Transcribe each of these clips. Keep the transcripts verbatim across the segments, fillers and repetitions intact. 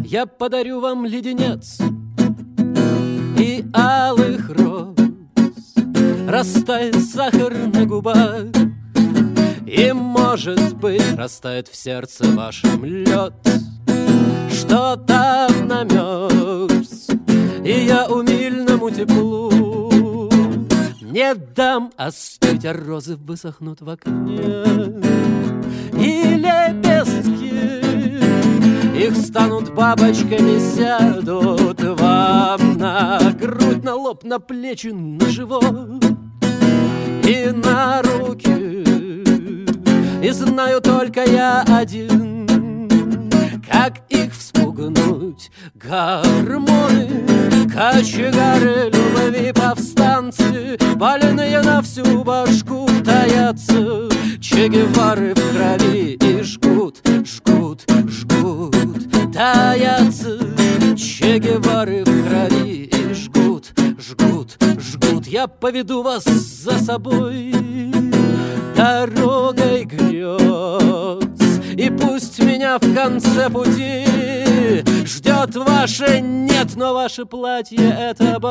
я подарю вам леденец и алых роз. Растает сахар на губах, и, может быть, растает в сердце вашем лед. Что там намерз, и я умильному теплу не дам остыть, а розы высохнут в окне. И лепестки их станут бабочками, сядут вам на грудь, на лоб, на плечи, на живот и на руки. И знаю только я один, как их вспугнуть. Гормоны, кочегары, любви, повстанцы, больные на всю башку таятся. Че Гевары в крови и жгут, жгут, жгут, таятся. Че Гевары в крови и жгут, жгут, жгут. Я поведу вас за собой дорогой грез, и пусть меня в конце пути ждет ваше нет, но ваше платье — это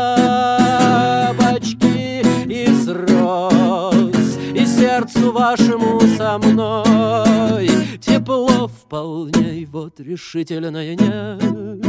бабочки из роз, и сердцу вашему со мной тепло вполне, вот решительное нет.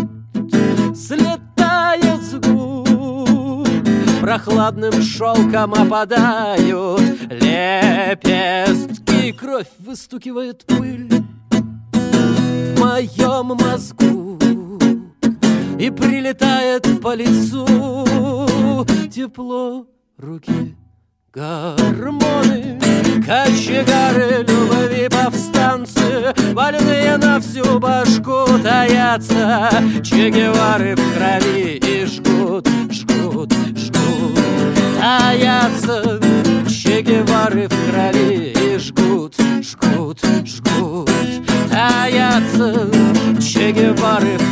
Слетает с губ, прохладным шелком опадают лепестки, кровь выстукивает пыль в моем мозгу и прилетает по лицу тепло руки. Гормоны, кочегары, любви, повстанцы, больные на всю башку таятся. Че Гевары в крови и жгут, жгут, жгут, таятся. Че Гевары в крови и жгут, жгут, жгут, таятся. Че Гевары в